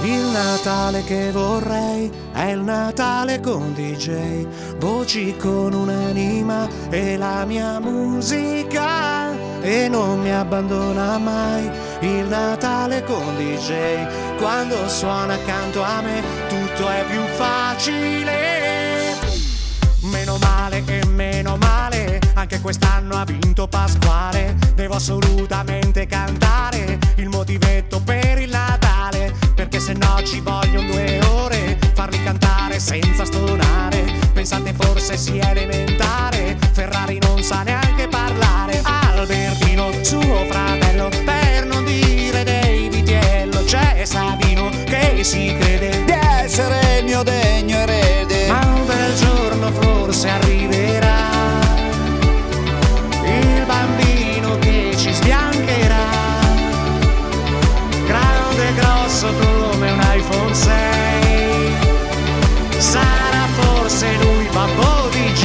Il Natale che vorrei è il Natale con DJ, voci con un'anima e la mia musica, e non mi abbandona mai il Natale con DJ. Quando suona accanto a me tutto è più facile. Meno male che meno male, anche quest'anno ha vinto Pasquale. Devo assolutamente cantare il motivetto per il Natale, perché se no ci vogliono 2 ore farli cantare senza stonare. Pensate forse sia elementare, Ferrari non sa neanche parlare. Albertino, suo fratello, per non dire dei vitiello, c'è Savino che si crede di essere il mio degno erede. Ma un bel giorno forse arriverà il bambino che ci sbiancherà, grande e grosso come un iPhone 6. Sarà forse lui Babbo DJ.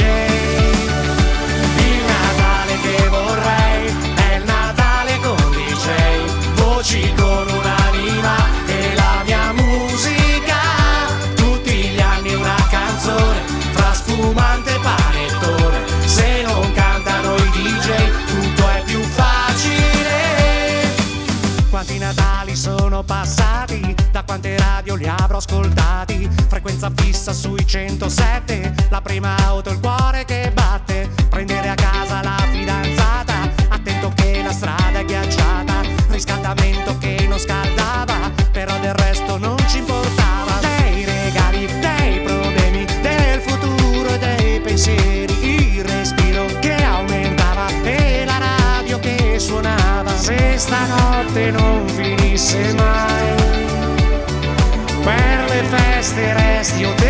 Il Natale che vorrei è il Natale con DJ, voci con un'anima e la mia musica. Tutti gli anni una canzone fra spumante e panettone. Se non cantano i DJ tutto è più facile. Quanti Natali sono passati, da quante radio li avrò ascoltati. Frequenza fissa sui 107, la prima auto, il cuore che batte. Prendere a casa la fidanzata, attento che la strada è ghiacciata. Riscaldamento che non scaldava, però del resto non ci importava. Dei regali, dei problemi, del futuro e dei pensieri. Il respiro che aumentava e la radio che suonava. Se stanotte non finisse mai, per le feste resti o te